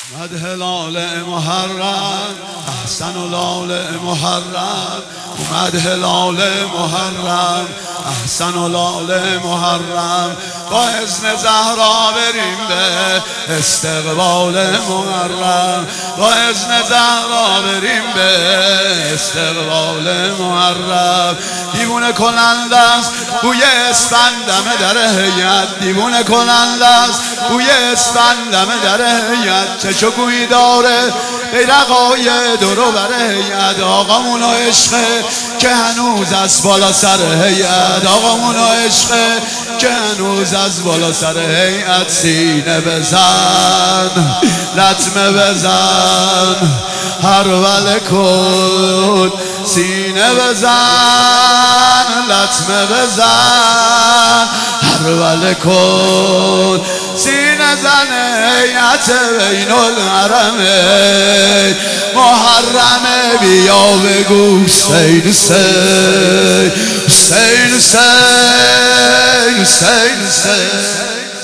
اومد هلال محرم احسن لال محرم اومد هلال محرم احسن لال محرم با اذن زهرا بریم به استقبال محرم با اذن زهرا بریم به استقبال محرم دیوونه کننده است بوی اسفندمه در هیئت دیوونه کننده است بوی اسفندمه در هیئت چه چکویی داره بیرقای درو بر هیئت آقامون و عشقه که هنوز از بالا سر هیئت آقامون و عشقه که هنوز از بالا سر هیئت سینه بزن لطمه بزن هر وله کن سینه بزن لطمه بزن هر وله کن سینه زن هیئت بین الحرمین محرمه بیا بگو حسین حسین حسین حسین حسین حسین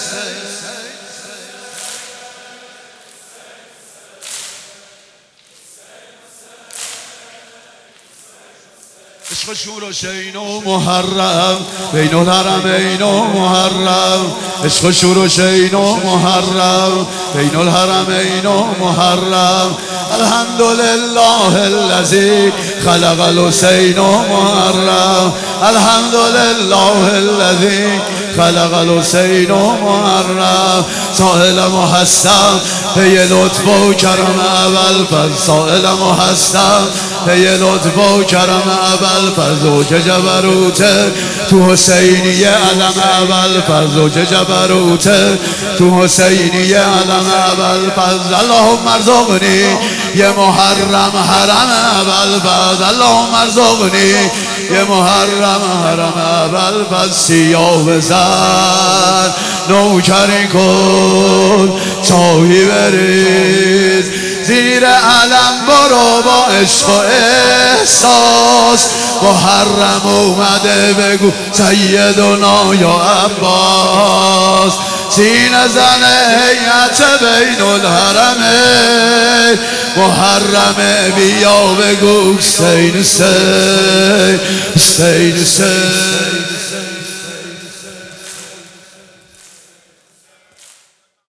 عشق شور و شین و محرم بین الحرمین و محرم عشق شور و شین و محرم بین الحرمین و محرم الحمدلله الذی خلق الحسین و محرم الحمدلله الذی خلق الحسین و محرم سائل محسن پی لطف و کرم اول فضل سائل محسن پی لطف و کرم اول فضل که جبروته تو حسینیه علم اول فضل که جبروته تو حسینیه علم اول فضل اللهم ارزقنی یه محرم حرم اول فضل اللهم ارزقنی یه محرم حرم اول فضل سیاه بزن نوکری کن چاهی بریز زیر علم برو با عشق و احساس محرم اومده بگو سیدنا یا عباس سینه زن هیئت بین الحرمین محرمه بیا بگو حسین حسین حسین حسین